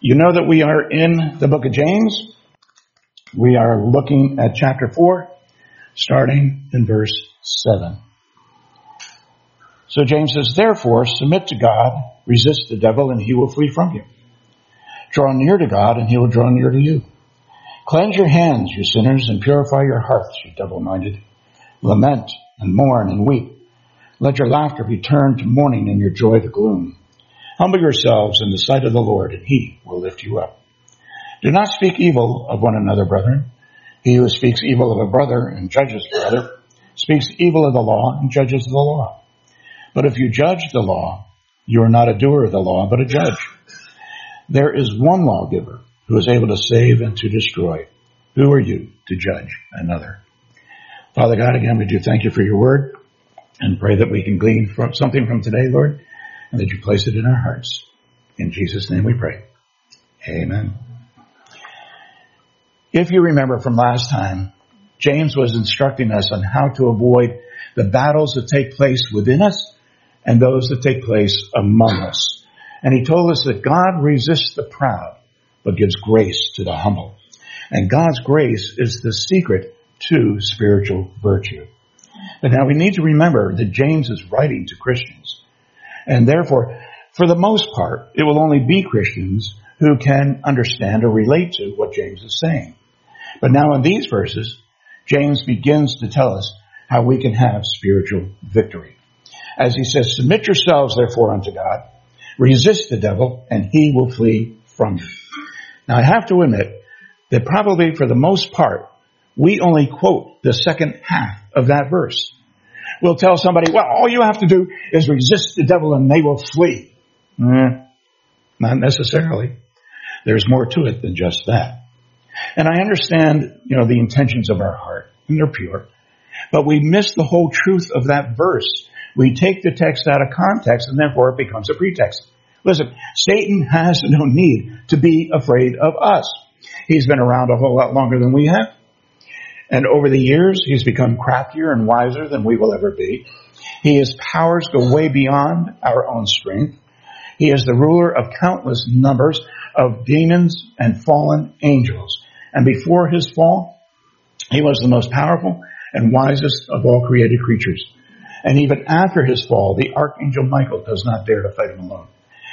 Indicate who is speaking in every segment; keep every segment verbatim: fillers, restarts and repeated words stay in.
Speaker 1: You know that we are in the book of James. We are looking at chapter four, starting in verse seven. So James says, therefore, submit to God, resist the devil, and he will flee from you. Draw near to God, and he will draw near to you. Cleanse your hands, you sinners, and purify your hearts, you double-minded. Lament and mourn and weep. Let your laughter be turned to mourning and your joy to gloom. Humble yourselves in the sight of the Lord, and he will lift you up. Do not speak evil of one another, brethren. He who speaks evil of a brother and judges a brother speaks evil of the law and judges the law. But if you judge the law, you are not a doer of the law, but a judge. There is one lawgiver who is able to save and to destroy. Who are you to judge another? Father God, again, we do thank you for your word and pray that we can glean from something from today, Lord, and that you place it in our hearts. In Jesus' name we pray. Amen. If you remember from last time, James was instructing us on how to avoid the battles that take place within us and those that take place among us. And he told us that God resists the proud, but gives grace to the humble. And God's grace is the secret to spiritual virtue. But now we need to remember that James is writing to Christians. And therefore, for the most part, it will only be Christians who can understand or relate to what James is saying. But now in these verses, James begins to tell us how we can have spiritual victory. As he says, submit yourselves therefore unto God, resist the devil, and he will flee from you. Now I have to admit that probably for the most part, we only quote the second half of that verse. We'll tell somebody, well, all you have to do is resist the devil and they will flee. Eh, not necessarily. There's more to it than just that. And I understand, you know, the intentions of our heart, and they're pure. But we miss the whole truth of that verse. We take the text out of context, and therefore it becomes a pretext. Listen, Satan has no need to be afraid of us. He's been around a whole lot longer than we have. And over the years, he's become craftier and wiser than we will ever be. His powers go way beyond our own strength. He is the ruler of countless numbers of demons and fallen angels. And before his fall, he was the most powerful and wisest of all created creatures. And even after his fall, the archangel Michael does not dare to fight him alone.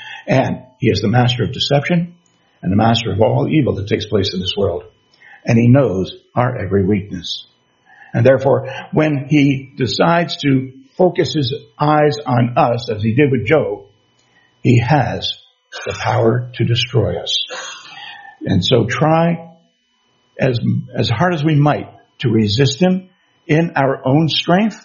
Speaker 1: And he is the master of deception and the master of all evil that takes place in this world. And he knows our every weakness. And therefore, when he decides to focus his eyes on us, as he did with Job, he has the power to destroy us. And so try as, as hard as we might to resist him in our own strength.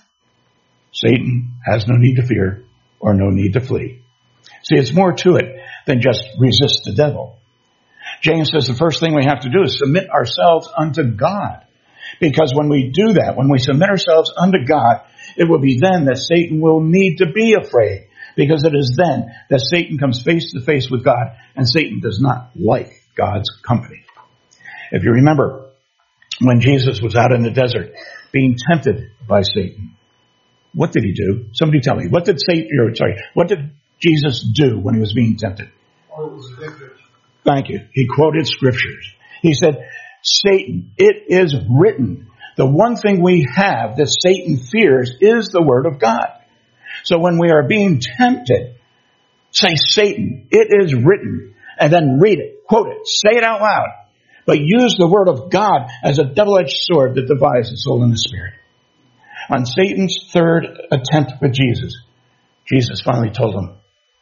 Speaker 1: Satan has no need to fear or no need to flee. See, it's more to it than just resist the devil. James says the first thing we have to do is submit ourselves unto God. Because when we do that, when we submit ourselves unto God, it will be then that Satan will need to be afraid. Because it is then that Satan comes face to face with God, and Satan does not like God's company. If you remember, when Jesus was out in the desert being tempted by Satan, what did he do? Somebody tell me. What did Satan, or sorry, what did Jesus do when he was being tempted? Thank you. He quoted scriptures. He said, Satan, it is written. The one thing we have that Satan fears is the word of God. So when we are being tempted, say, Satan, it is written, and then read it, quote it, say it out loud, but use the word of God as a double-edged sword that divides the soul and the spirit. On Satan's third attempt with Jesus, Jesus finally told him,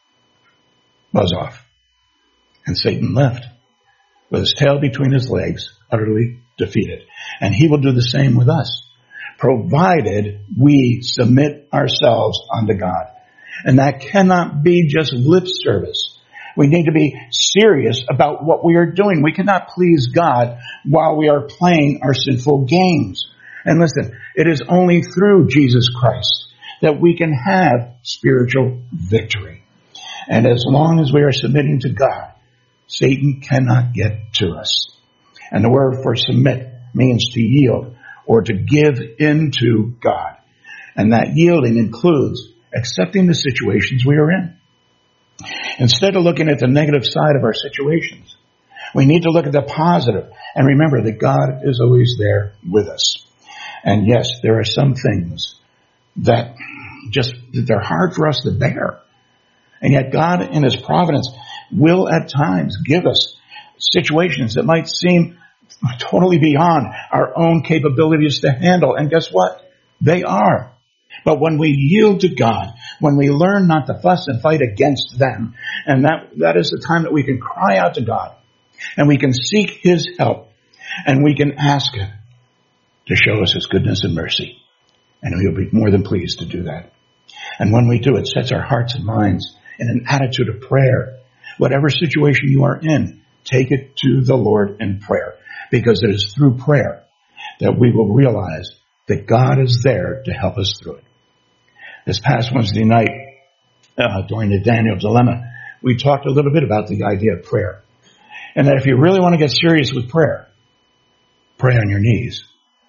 Speaker 1: buzz off. And Satan left with his tail between his legs, utterly defeated. And he will do the same with us, provided we submit ourselves unto God. And that cannot be just lip service. We need to be serious about what we are doing. We cannot please God while we are playing our sinful games. And listen, it is only through Jesus Christ that we can have spiritual victory. And as long as we are submitting to God, Satan cannot get to us. And the word for submit means to yield or to give into God. And that yielding includes accepting the situations we are in. Instead of looking at the negative side of our situations, we need to look at the positive and remember that God is always there with us. And yes, there are some things that just, that they're hard for us to bear. And yet God in His providence will at times give us situations that might seem totally beyond our own capabilities to handle. And guess what? They are. But when we yield to God, when we learn not to fuss and fight against them, and that, that is the time that we can cry out to God, and we can seek His help, and we can ask Him to show us His goodness and mercy. And He'll be more than pleased to do that. And when we do, it sets our hearts and minds in an attitude of prayer. Whatever situation you are in, take it to the Lord in prayer, because it is through prayer that we will realize that God is there to help us through it. This past Wednesday night, uh, during the Daniel Dilemma, we talked a little bit about the idea of prayer. And that if you really want to get serious with prayer, pray on your knees.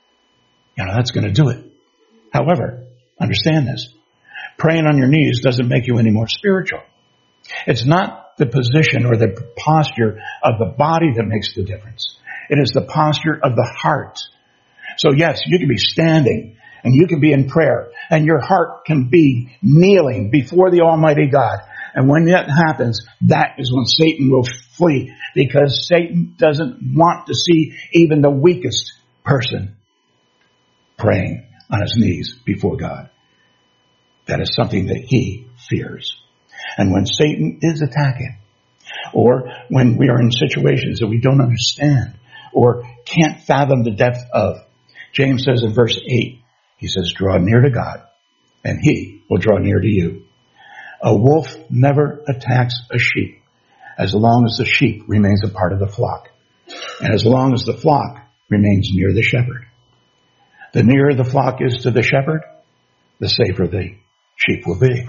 Speaker 1: You know, that's going to do it. However, understand this. Praying on your knees doesn't make you any more spiritual. It's not the position or the posture of the body that makes the difference. It is the posture of the heart. So yes, you can be standing and you can be in prayer and your heart can be kneeling before the Almighty God. And when that happens, that is when Satan will flee, because Satan doesn't want to see even the weakest person praying on his knees before God. That is something that he fears. And when Satan is attacking, or when we are in situations that we don't understand or can't fathom the depth of, James says in verse eight, he says, draw near to God and He will draw near to you. A wolf never attacks a sheep as long as the sheep remains a part of the flock, and as long as the flock remains near the shepherd. The nearer the flock is to the shepherd, the safer the sheep will be.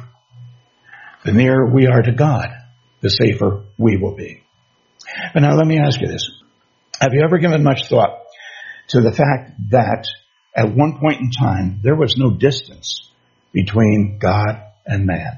Speaker 1: The nearer we are to God, the safer we will be. But now let me ask you this. Have you ever given much thought to the fact that at one point in time, there was no distance between God and man?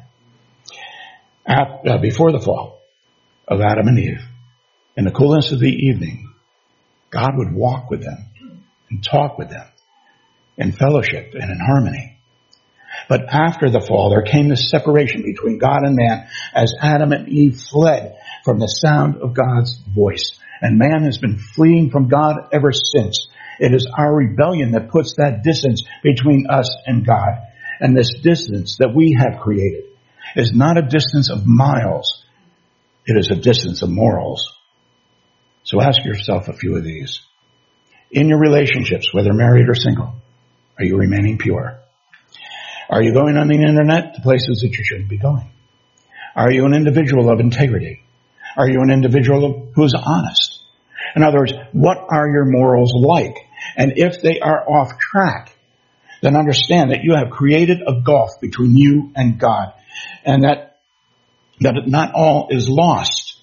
Speaker 1: At, uh, before the fall of Adam and Eve, in the coolness of the evening, God would walk with them and talk with them in fellowship and in harmony. But after the fall, there came this separation between God and man as Adam and Eve fled from the sound of God's voice. And man has been fleeing from God ever since. It is our rebellion that puts that distance between us and God. And this distance that we have created is not a distance of miles. It is a distance of morals. So ask yourself a few of these. In your relationships, whether married or single, are you remaining pure? Are you going on the internet to places that you shouldn't be going? Are you an individual of integrity? Are you an individual who is honest? In other words, what are your morals like? And if they are off track, then understand that you have created a gulf between you and God, and that, that not all is lost,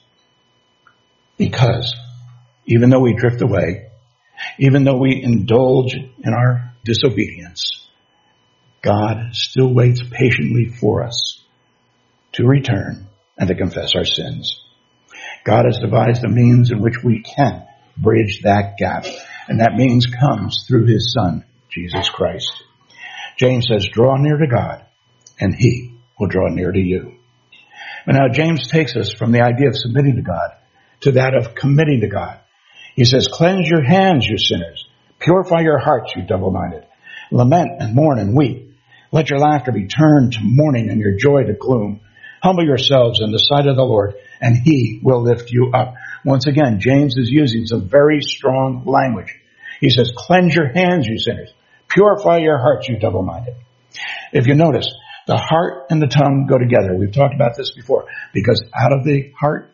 Speaker 1: because even though we drift away, even though we indulge in our disobedience, God still waits patiently for us to return and to confess our sins. God has devised a means in which we can bridge that gap, and that means comes through His Son, Jesus Christ. James says, draw near to God, and He will draw near to you. But now James takes us from the idea of submitting to God to that of committing to God. He says, cleanse your hands, you sinners. Purify your hearts, you double-minded. Lament and mourn and weep. Let your laughter be turned to mourning and your joy to gloom. Humble yourselves in the sight of the Lord, and He will lift you up. Once again, James is using some very strong language. He says, cleanse your hands, you sinners. Purify your hearts, you double-minded. If you notice, the heart and the tongue go together. We've talked about this before, because out of the heart,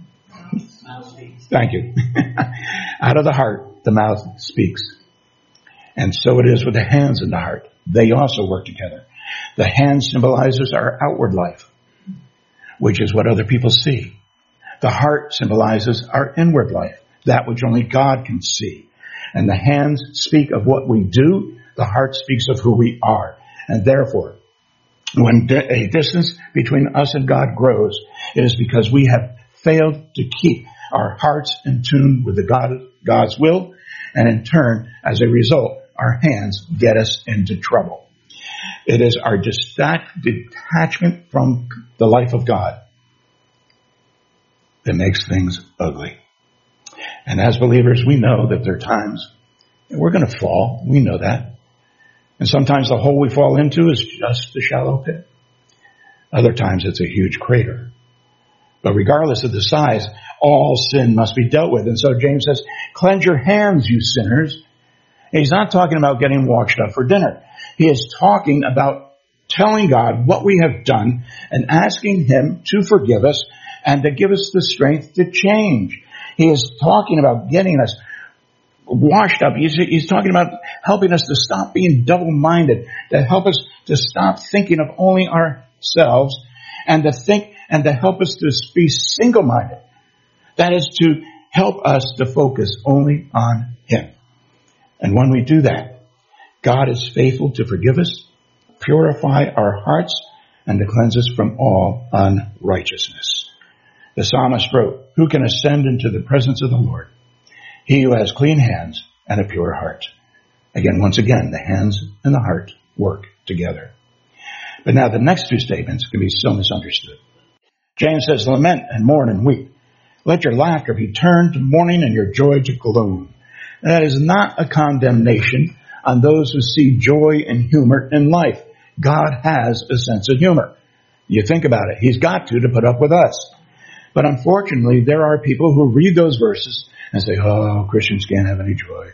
Speaker 1: thank you. Out of the heart, the mouth speaks. And so it is with the hands and the heart. They also work together. The hand symbolizes our outward life, which is what other people see. The heart symbolizes our inward life, that which only God can see. And the hands speak of what we do. The heart speaks of who we are. And therefore, When a distance between us and God grows, it is because we have failed to keep our hearts in tune with the God, God's will, and in turn, as a result, our hands get us into trouble. It is our detachment from the life of God that makes things ugly. And as believers, we know that there are times that we're going to fall. We know that. And sometimes the hole we fall into is just a shallow pit. Other times it's a huge crater. But regardless of the size, all sin must be dealt with. And so James says, cleanse your hands, you sinners. And he's not talking about getting washed up for dinner. He is talking about telling God what we have done and asking him to forgive us and to give us the strength to change. He is talking about getting us washed up. He's, he's talking about helping us to stop being double-minded, to help us to stop thinking of only ourselves, and to think and to help us to be single-minded. That is to help us to focus only on him. And when we do that, God is faithful to forgive us, purify our hearts, and to cleanse us from all unrighteousness. The psalmist wrote, who can ascend into the presence of the Lord? He who has clean hands and a pure heart. Again, once again, the hands and the heart work together. But now the next two statements can be so misunderstood. James says, lament and mourn and weep. Let your laughter be turned to mourning and your joy to gloom. And that is not a condemnation on those who see joy and humor in life. God has a sense of humor. You think about it. He's got to to put up with us. But unfortunately, there are people who read those verses and say, oh, Christians can't have any joy.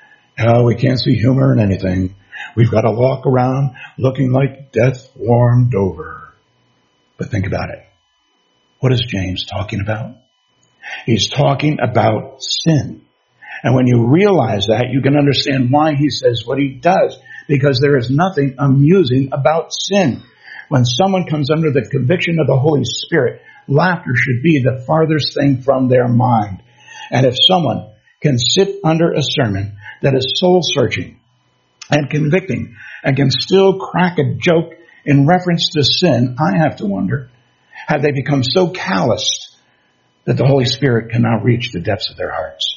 Speaker 1: Oh, we can't see humor in anything. We've got to walk around looking like death warmed over. But think about it. What is James talking about? He's talking about sin. And when you realize that, you can understand why he says what he does. Because there is nothing amusing about sin. When someone comes under the conviction of the Holy Spirit, laughter should be the farthest thing from their mind. And if someone can sit under a sermon that is soul-searching and convicting and can still crack a joke in reference to sin, I have to wonder, have they become so calloused that the Holy Spirit cannot reach the depths of their hearts?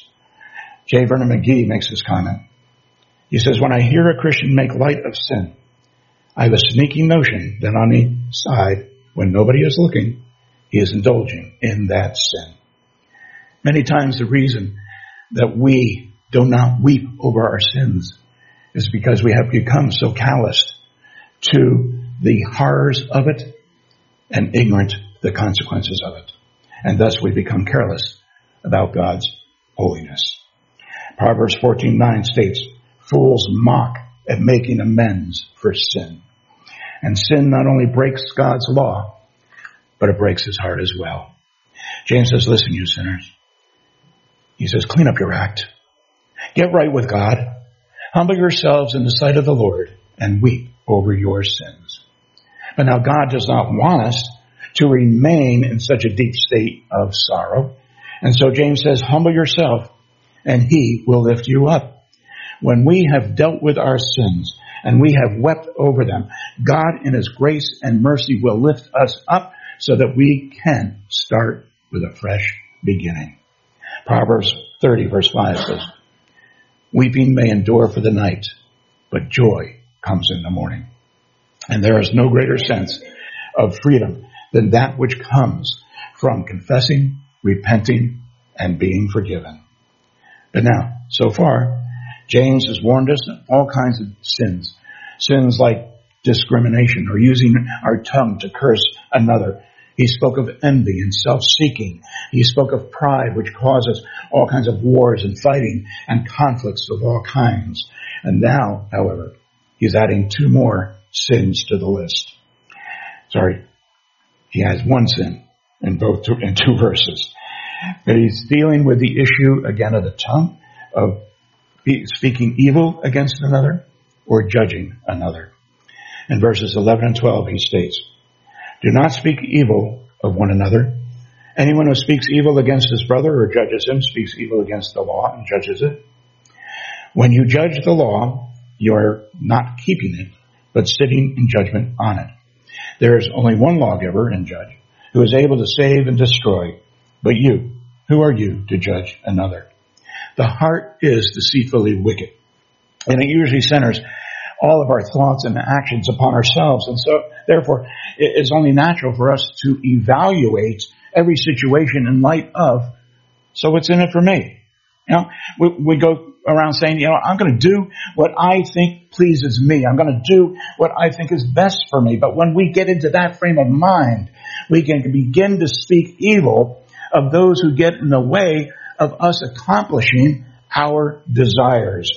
Speaker 1: J. Vernon McGee makes this comment. He says, when I hear a Christian make light of sin, I have a sneaking notion that on the side, when nobody is looking, he is indulging in that sin. Many times the reason that we do not weep over our sins is because we have become so calloused to the horrors of it and ignorant the consequences of it. And thus we become careless about God's holiness. Proverbs fourteen nine states, fools mock at making amends for sin. And sin not only breaks God's law, but it breaks his heart as well. James says, listen, you sinners. He says, clean up your act. Get right with God. Humble yourselves in the sight of the Lord and weep over your sins. But now God does not want us to remain in such a deep state of sorrow. And so James says, humble yourself and he will lift you up. When we have dealt with our sins and we have wept over them, God in his grace and mercy will lift us up so that we can start with a fresh beginning. Proverbs thirty verse five says, weeping may endure for the night, but joy comes in the morning. And there is no greater sense of freedom than that which comes from confessing, repenting, and being forgiven. But now, so far, James has warned us of all kinds of sins. Sins like discrimination or using our tongue to curse another. He spoke of envy and self-seeking. He spoke of pride, which causes all kinds of wars and fighting and conflicts of all kinds. And now, however, he's adding two more sins to the list. Sorry, he has one sin in both two, in two verses. But he's dealing with the issue, again, of the tongue, of speaking evil against another or judging another. In verses eleven and twelve, he states, do not speak evil of one another. Anyone who speaks evil against his brother or judges him speaks evil against the law and judges it. When you judge the law, you are not keeping it, but sitting in judgment on it. There is only one lawgiver and judge who is able to save and destroy. But you, who are you to judge another? The heart is deceitfully wicked, and it usually centers all of our thoughts and actions upon ourselves. And so, therefore, it's only natural for us to evaluate every situation in light of, so what's in it for me? You know, we, we go around saying, you know, I'm going to do what I think pleases me. I'm going to do what I think is best for me. But when we get into that frame of mind, we can begin to speak evil of those who get in the way of us accomplishing our desires.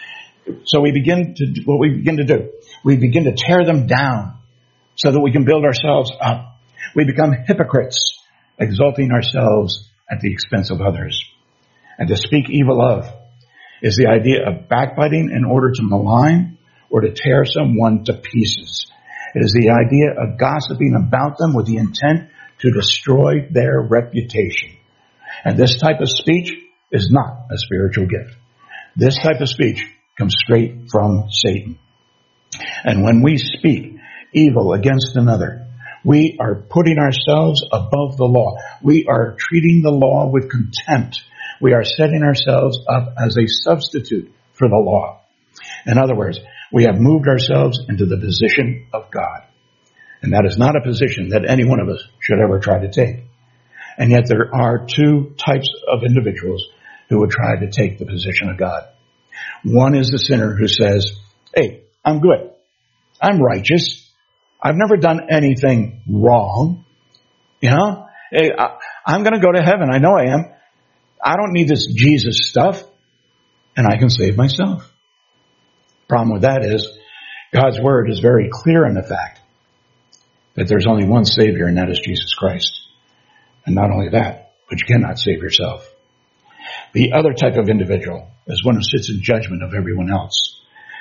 Speaker 1: So we begin to do what we begin to do. We begin to tear them down so that we can build ourselves up. We become hypocrites, exalting ourselves at the expense of others. And to speak evil of is the idea of backbiting in order to malign or to tear someone to pieces. It is the idea of gossiping about them with the intent to destroy their reputation. And this type of speech is not a spiritual gift. This type of speech comes straight from Satan. And when we speak evil against another, we are putting ourselves above the law. We are treating the law with contempt. We are setting ourselves up as a substitute for the law. In other words, we have moved ourselves into the position of God. And that is not a position that any one of us should ever try to take. And yet there are two types of individuals who would try to take the position of God. One is the sinner who says, hey, I'm good. I'm righteous. I've never done anything wrong. You know, hey, I, I'm going to go to heaven. I know I am. I don't need this Jesus stuff, and I can save myself. Problem with that is God's word is very clear in the fact that there's only one Savior, and that is Jesus Christ. And not only that, but you cannot save yourself. The other type of individual is one who sits in judgment of everyone else,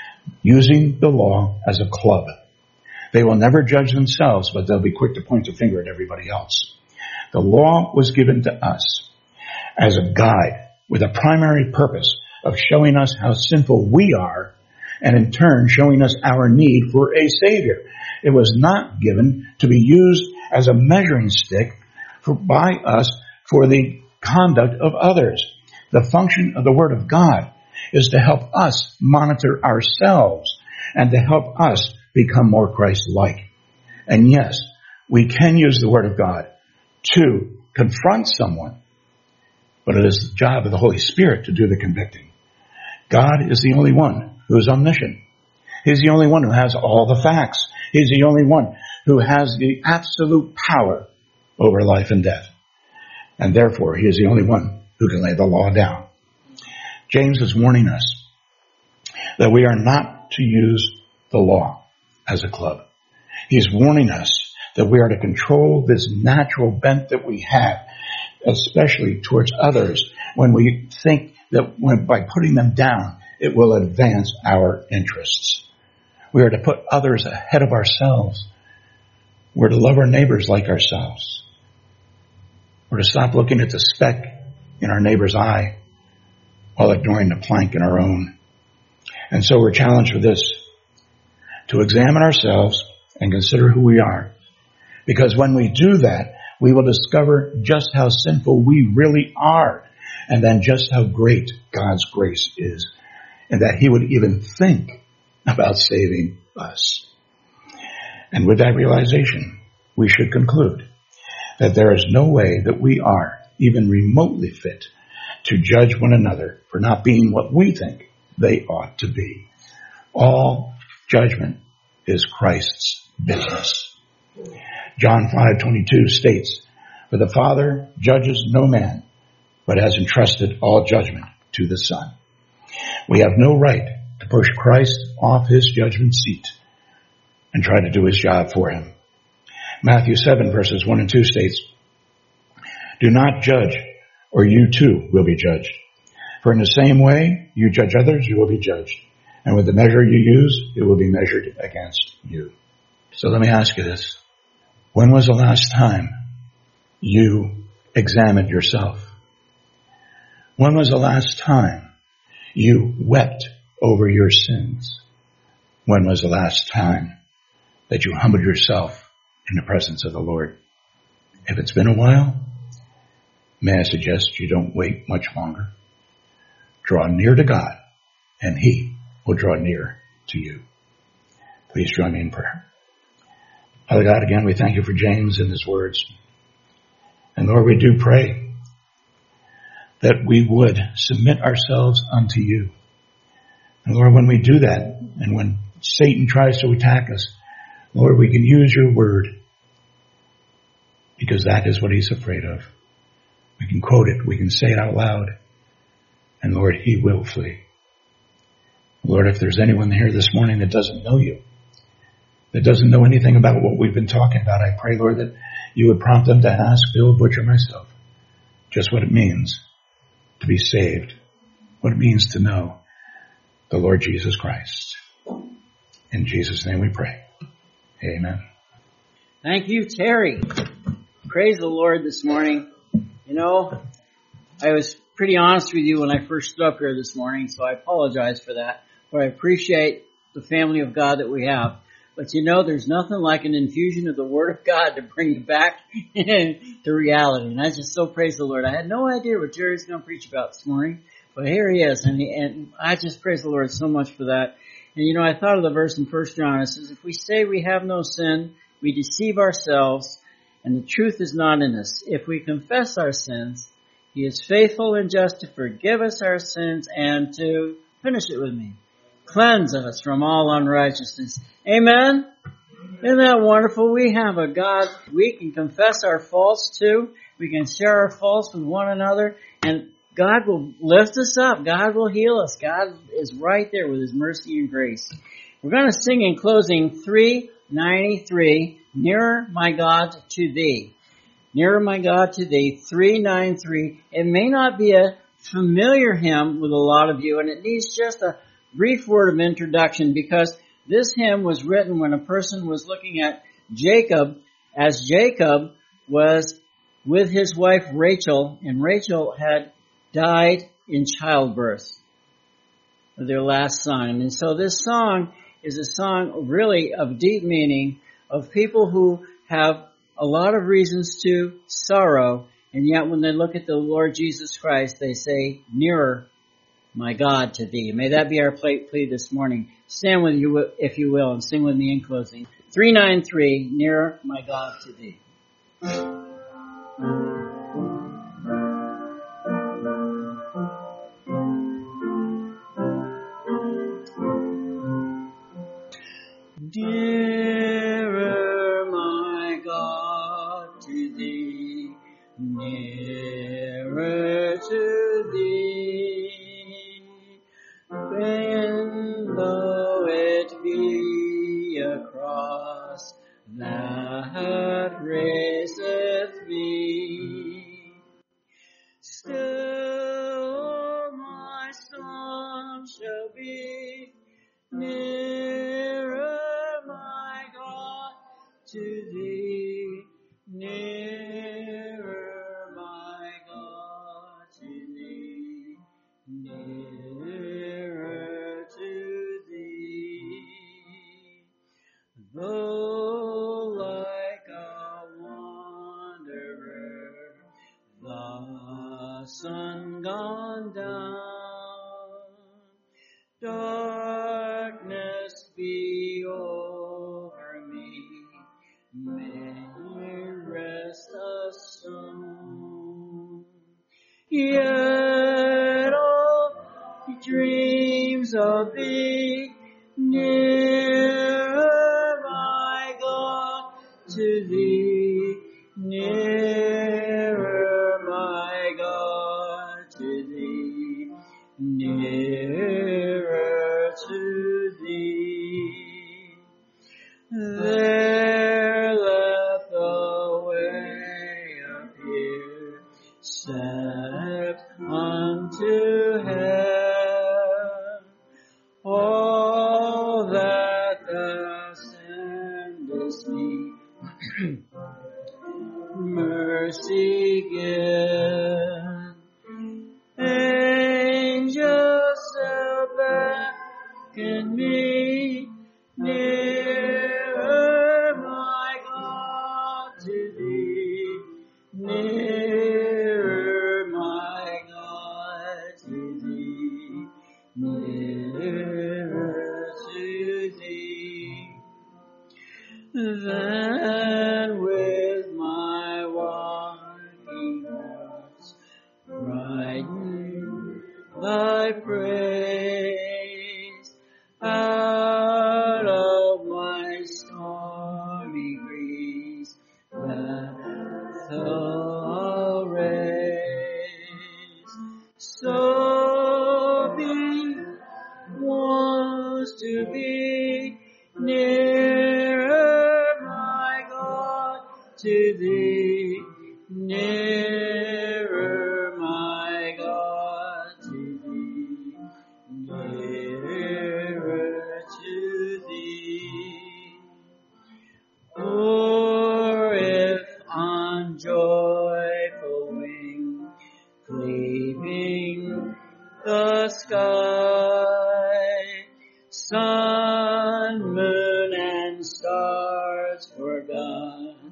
Speaker 1: using the law as a club. They will never judge themselves, but they'll be quick to point the finger at everybody else. The law was given to us as a guide with a primary purpose of showing us how sinful we are, and in turn showing us our need for a Savior. It was not given to be used as a measuring stick for, by us for the conduct of others. The function of the Word of God is to help us monitor ourselves and to help us become more Christ-like. And yes, we can use the Word of God to confront someone, but it is the job of the Holy Spirit to do the convicting. God is the only one who is omniscient. He's the only one who has all the facts. He's the only one who has the absolute power over life and death. And therefore, he is the only one who can lay the law down. James is warning us that we are not to use the law as a club. He's warning us that we are to control this natural bent that we have, especially towards others, when we think that when, by putting them down, it will advance our interests. We are to put others ahead of ourselves. We're to love our neighbors like ourselves. We're to stop looking at the speck in our neighbor's eye while ignoring the plank in our own. And so we're challenged with this, to examine ourselves and consider who we are. Because when we do that, we will discover just how sinful we really are, and then just how great God's grace is, and that he would even think about saving us. And with that realization, we should conclude that there is no way that we are even remotely fit to judge one another for not being what we think they ought to be. All judgment is Christ's business. John five twenty-two states, "For the Father judges no man, but has entrusted all judgment to the Son." We have no right to push Christ off his judgment seat and try to do his job for him. Matthew seven verses one and two states, "Do not judge, or you too will be judged. For in the same way you judge others, you will be judged. And with the measure you use, it will be measured against you." So let me ask you this. When was the last time you examined yourself? When was the last time you wept over your sins? When was the last time that you humbled yourself in the presence of the Lord. If it's been a while, may I suggest you don't wait much longer. Draw near to God, and He will draw near to you. Please join me in prayer. Father God, again, we thank you for James and his words. And Lord, we do pray that we would submit ourselves unto you. And Lord, when we do that, and when Satan tries to attack us, Lord, we can use your word, because that is what he's afraid of. We can quote it. We can say it out loud. And Lord, he will flee. Lord, if there's anyone here this morning that doesn't know you, that doesn't know anything about what we've been talking about, I pray, Lord, that you would prompt them to ask Bill Butcher, myself, just what it means to be saved, what it means to know the Lord Jesus Christ. In Jesus' name we pray. Amen.
Speaker 2: Thank you, Terry. Praise the Lord this morning. You know, I was pretty honest with you when I first stood up here this morning, so I apologize for that. But I appreciate the family of God that we have. But you know, there's nothing like an infusion of the Word of God to bring you back to reality. And I just so praise the Lord. I had no idea what Jerry's going to preach about this morning, but here he is. And, he, and I just praise the Lord so much for that. And you know, I thought of the verse in First John. It says, if we say we have no sin, we deceive ourselves, and the truth is not in us. If we confess our sins, He is faithful and just to forgive us our sins and to, finish it with me, cleanse us from all unrighteousness. Amen? Isn't that wonderful? We have a God we can confess our faults to. We can share our faults with one another, and God will lift us up. God will heal us. God is right there with His mercy and grace. We're going to sing in closing three ninety-three, Nearer My God to Thee. Nearer My God to Thee, three ninety-three. It may not be a familiar hymn with a lot of you, and it needs just a brief word of introduction, because this hymn was written when a person was looking at Jacob, as Jacob was with his wife Rachel, and Rachel had died in childbirth, their last son. And so this song is a song really of deep meaning, of people who have a lot of reasons to sorrow, and yet when they look at the Lord Jesus Christ, they say, nearer my God to Thee. May that be our plea this morning. Stand with you, if you will, and sing with me in closing. three ninety-three, Nearer My God to Thee. Nearer, my God, to Thee, nearer to Thee, when though it be a cross that raiseth me, still my song shall be nearer, my God, to Thee, nearer, my God, to Thee, nearer to Thee. Though like a wanderer, the sun gone down, darkness be over me, may rest a song. Yet all dreams of Thee, nearer, my God, to Thee, nearer, my God, to Thee, nearer to Thee. There let the way appear, set unto heaven. All that Thou sendest me, mercy give. Angels shall beckon me, nearer, my God, widen thy praise out of my stormy breeze that thou raise. So be wants to be nearer, my God, to thee, nearer, my God, to thee, nearer to thee. Or if on joyful wing, cleaving the sky, sun, moon, and stars forgone,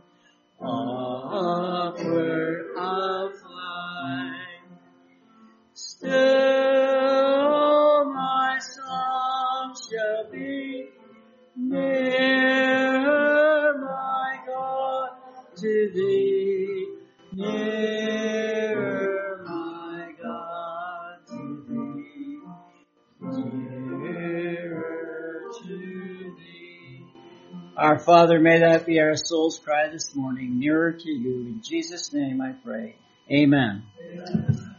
Speaker 2: upward I'll fly. Still my song shall be nearer, my God, to thee, nearer, my God, to thee, nearer to thee. Our Father, may that be our soul's cry this morning, nearer to you. In Jesus' name I pray. Amen. Amen.